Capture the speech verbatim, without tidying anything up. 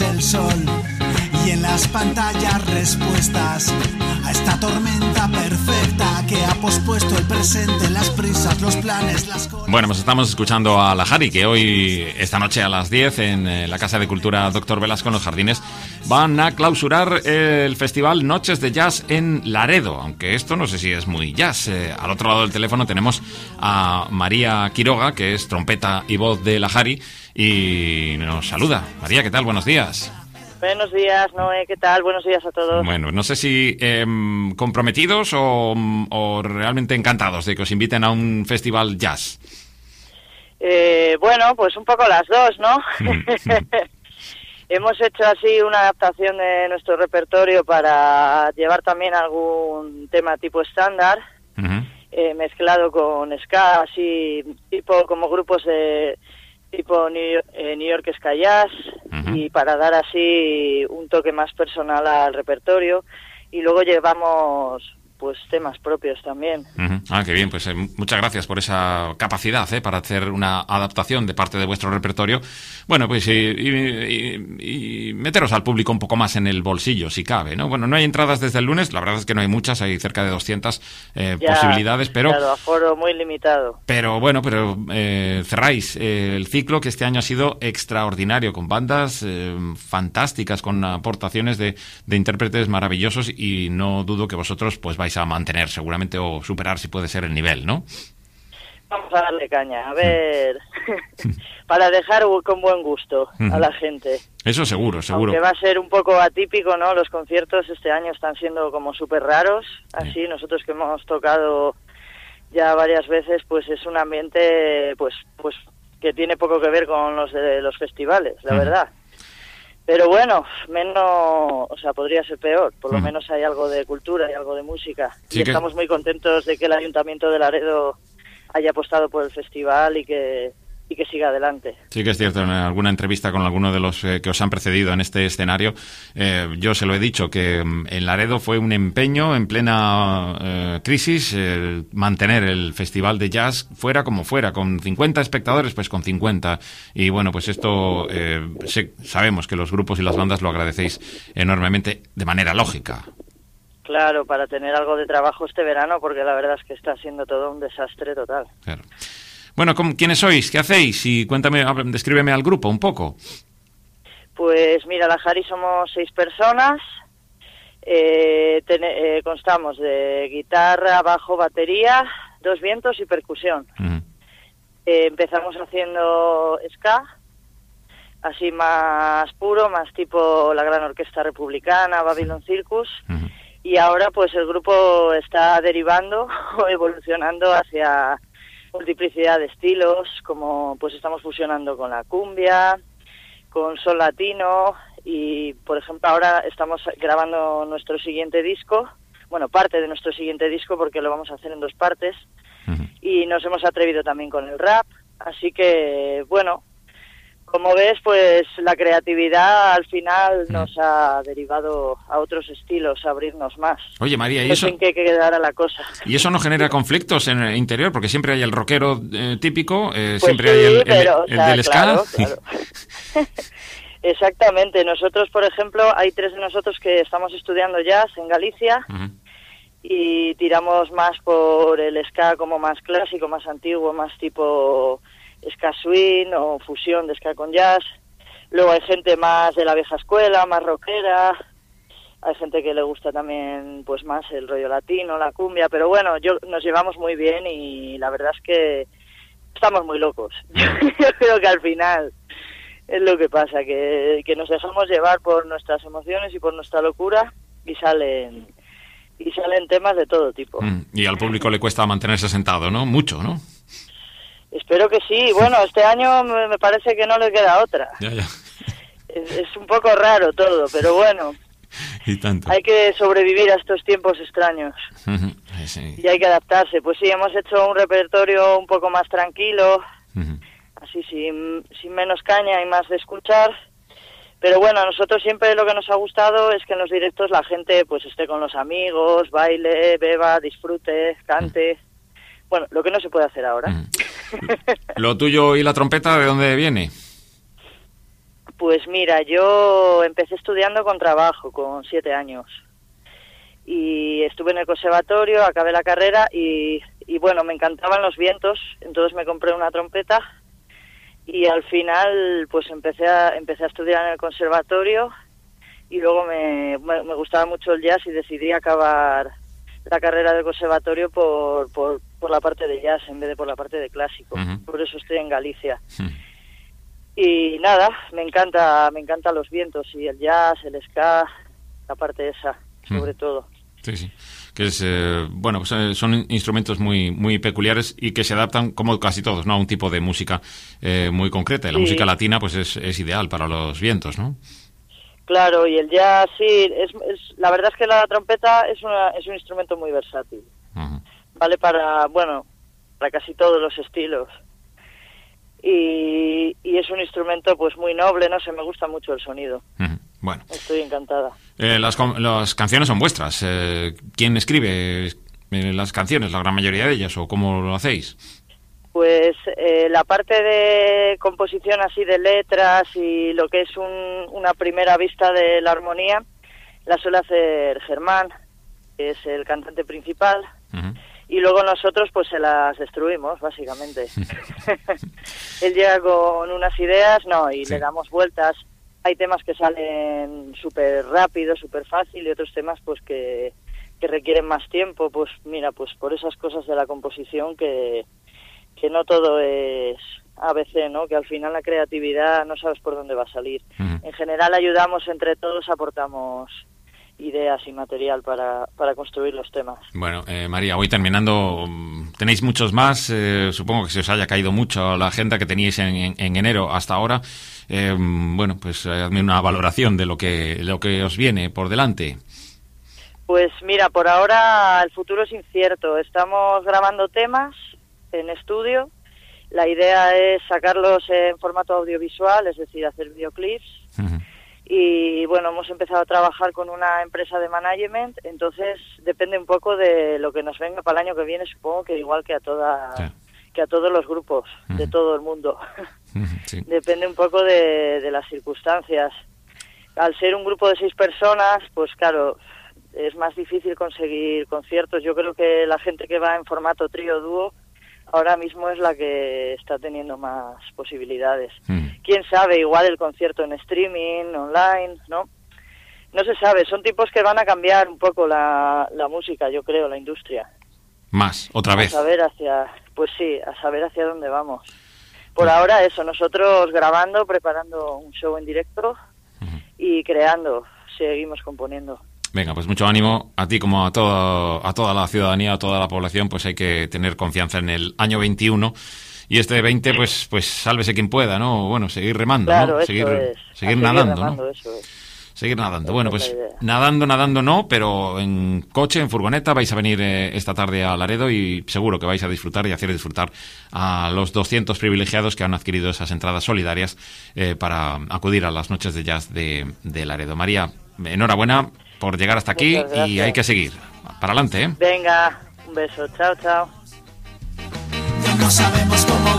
el sol y en las pantallas respuestas a esta tormenta perfecta que ha pospuesto el presente, las prisas, los planes, las cosas. Bueno, pues estamos escuchando a Lahari, que hoy, esta noche a las diez, en la Casa de Cultura Doctor Velasco, en Los Jardines, van a clausurar el festival Noches de Jazz en Laredo, aunque esto no sé si es muy jazz. Eh, al otro lado del teléfono tenemos a María Quiroga, que es trompeta y voz de Lahari, y nos saluda. María, ¿qué tal? Buenos días. Buenos días, Noé, ¿qué tal? Buenos días a todos. Bueno, no sé si eh, comprometidos o, o realmente encantados de que os inviten a un festival jazz. Eh, bueno, pues un poco las dos, ¿no? Mm. Hemos hecho así una adaptación de nuestro repertorio para llevar también algún tema tipo estándar, uh-huh. eh, mezclado con ska, así tipo como grupos de tipo New York, eh, New York Ska Jazz, uh-huh. y para dar así un toque más personal al repertorio. Y luego llevamos pues temas propios también. Uh-huh. Ah, qué bien, pues eh, muchas gracias por esa capacidad eh, para hacer una adaptación de parte de vuestro repertorio. Bueno, pues y, y, y, y meteros al público un poco más en el bolsillo, si cabe, ¿no? Bueno, no hay entradas desde el lunes, la verdad es que no hay muchas, hay cerca de doscientas eh, ya, posibilidades, pero... Claro, aforo muy limitado. Pero bueno, pero eh, cerráis eh, el ciclo, que este año ha sido extraordinario, con bandas eh, fantásticas, con aportaciones de, de intérpretes maravillosos, y no dudo que vosotros pues vais a mantener seguramente o superar, si puede ser, el nivel, ¿no? Vamos a darle caña, a ver, para dejar con buen gusto a la gente. Eso seguro, seguro. Aunque va a ser un poco atípico, ¿no? Los conciertos este año están siendo como súper raros, así, sí. Nosotros que hemos tocado ya varias veces, pues es un ambiente pues pues que tiene poco que ver con los de los festivales, la uh-huh. verdad. Pero bueno, menos, o sea, podría ser peor. Por lo mm. menos hay algo de cultura y algo de música. Sí, y que... estamos muy contentos de que el Ayuntamiento de Laredo haya apostado por el festival y que y que siga adelante. Sí que es cierto, en alguna entrevista con alguno de los eh, que os han precedido en este escenario, eh, yo se lo he dicho, que en Laredo fue un empeño en plena eh, crisis eh, mantener el festival de jazz fuera como fuera, con cincuenta espectadores, pues con cincuenta. Y bueno, pues esto eh, sé, sabemos que los grupos y las bandas lo agradecéis enormemente, de manera lógica. Claro, para tener algo de trabajo este verano, porque la verdad es que está siendo todo un desastre total. Claro. Bueno, ¿quiénes sois? ¿Qué hacéis? Y cuéntame, descríbeme al grupo un poco. Pues mira, Lahari somos seis personas. Eh, ten, eh, constamos de guitarra, bajo, batería, dos vientos y percusión. Uh-huh. Eh, empezamos haciendo ska, así más puro, más tipo la Gran Orquesta Republicana, Babylon Circus. Uh-huh. Y ahora pues el grupo está derivando o evolucionando hacia multiplicidad de estilos, como pues estamos fusionando con la cumbia, con sol latino, y por ejemplo ahora estamos grabando nuestro siguiente disco, bueno, parte de nuestro siguiente disco, porque lo vamos a hacer en dos partes, uh-huh. y nos hemos atrevido también con el rap, así que bueno, como ves, pues la creatividad al final nos ha derivado a otros estilos, a abrirnos más. Oye, María, ¿y no eso? En qué quedara la cosa. ¿Y eso no genera conflictos en el interior? Porque siempre hay el rockero eh, típico, eh, pues siempre sí, hay el, el, pero, el o sea, del ska. Claro, claro. Exactamente. Nosotros, por ejemplo, hay tres de nosotros que estamos estudiando jazz en Galicia, uh-huh. y tiramos más por el ska como más clásico, más antiguo, más tipo ska swing o fusión de ska con jazz. Luego hay gente más de la vieja escuela, más rockera. Hay gente que le gusta también pues más el rollo latino, la cumbia, pero bueno, yo nos llevamos muy bien y la verdad es que estamos muy locos. Yo creo que al final es lo que pasa, que, que nos dejamos llevar por nuestras emociones y por nuestra locura, y salen y salen temas de todo tipo. Mm, y al público le cuesta mantenerse sentado, ¿no? Mucho, ¿no? Espero que sí. Bueno, este año me parece que no le queda otra. Ya, ya. Es, es un poco raro todo, pero bueno. Y tanto. Hay que sobrevivir a estos tiempos extraños. Uh-huh. Sí. Y hay que adaptarse. Pues sí, hemos hecho un repertorio un poco más tranquilo, uh-huh. así sin, sin menos caña y más de escuchar. Pero bueno, a nosotros siempre lo que nos ha gustado es que en los directos la gente pues esté con los amigos, baile, beba, disfrute, cante. Uh-huh. Bueno, lo que no se puede hacer ahora. Uh-huh. ¿Lo tuyo y la trompeta de dónde viene? Pues mira, yo empecé estudiando con trabajo, con siete años. Y estuve en el conservatorio, acabé la carrera y, y bueno, me encantaban los vientos, entonces me compré una trompeta y al final pues empecé a, empecé a estudiar en el conservatorio y luego me, me, me gustaba mucho el jazz y decidí acabar la carrera del conservatorio por, por, por la parte de jazz en vez de por la parte de clásico. Uh-huh. Por eso estoy en Galicia. Uh-huh. Y nada, me encanta, me encantan los vientos y el jazz, el ska, la parte esa, sobre uh-huh. todo. Sí, sí. Que es, eh, bueno, pues eh, son instrumentos muy muy peculiares y que se adaptan, como casi todos, ¿no?, a un tipo de música eh, muy concreta. Y la sí. música latina, pues es, es ideal para los vientos, ¿no? Claro, y el jazz, sí, es, es, la verdad es que la trompeta es, una, es un instrumento muy versátil. Uh-huh. Vale para, bueno, para casi todos los estilos. Y, y es un instrumento pues muy noble, no sé, me gusta mucho el sonido. Uh-huh. Bueno. Estoy encantada. Eh, las, las canciones son vuestras. Eh, ¿Quién escribe eh, las canciones, la gran mayoría de ellas, o cómo lo hacéis? Pues eh, la parte de composición así de letras y lo que es un, una primera vista de la armonía la suele hacer Germán, que es el cantante principal, uh-huh. y luego nosotros pues se las destruimos, básicamente. Él llega con unas ideas, no, y sí. le damos vueltas. Hay temas que salen súper rápido, súper fácil, y otros temas pues que, que requieren más tiempo. Pues mira, pues por esas cosas de la composición que, que no todo es A B C, ¿no? Que al final la creatividad no sabes por dónde va a salir. Uh-huh. En general ayudamos entre todos, aportamos ideas y material para, para construir los temas. Bueno, eh, María, voy terminando. Tenéis muchos más. Eh, supongo que se os haya caído mucho la agenda que teníais en, en, en enero hasta ahora. Eh, bueno, pues hazme una valoración de lo que lo que os viene por delante. Pues mira, por ahora el futuro es incierto. Estamos grabando temas en estudio. La idea es sacarlos en formato audiovisual, es decir, hacer videoclips. Uh-huh. Y bueno, hemos empezado a trabajar con una empresa de management, entonces depende un poco de lo que nos venga para el año que viene, supongo que igual que a toda sí. que a todos los grupos uh-huh. de todo el mundo. Uh-huh, sí. Depende un poco de, de las circunstancias. Al ser un grupo de seis personas, pues claro, es más difícil conseguir conciertos. Yo creo que la gente que va en formato trío dúo ahora mismo es la que está teniendo más posibilidades. Mm. Quién sabe, igual el concierto en streaming, online, ¿no? No se sabe, son tipos que van a cambiar un poco la, la música, yo creo, la industria. Más, otra vez. A saber hacia, pues sí, a saber hacia dónde vamos. Por sí. ahora eso, nosotros grabando, preparando un show en directo uh-huh. y creando, seguimos componiendo. Venga, pues mucho ánimo a ti como a todo, a toda la ciudadanía, a toda la población, pues hay que tener confianza en el año veintiuno y este veinte, pues pues sálvese quien pueda, ¿no? Bueno, seguir remando, claro, ¿no? Eso seguir, es. seguir nadando, remando, ¿no? Eso es. Seguir nadando. Esa bueno, pues nadando, nadando no, pero en coche, en furgoneta, vais a venir eh, esta tarde a Laredo y seguro que vais a disfrutar y hacer disfrutar a los doscientos privilegiados que han adquirido esas entradas solidarias eh, para acudir a las noches de jazz de, de Laredo. María, enhorabuena por llegar hasta aquí y hay que seguir. Para adelante, ¿eh? Venga, un beso. Chao, chao. Ya no sabemos cómo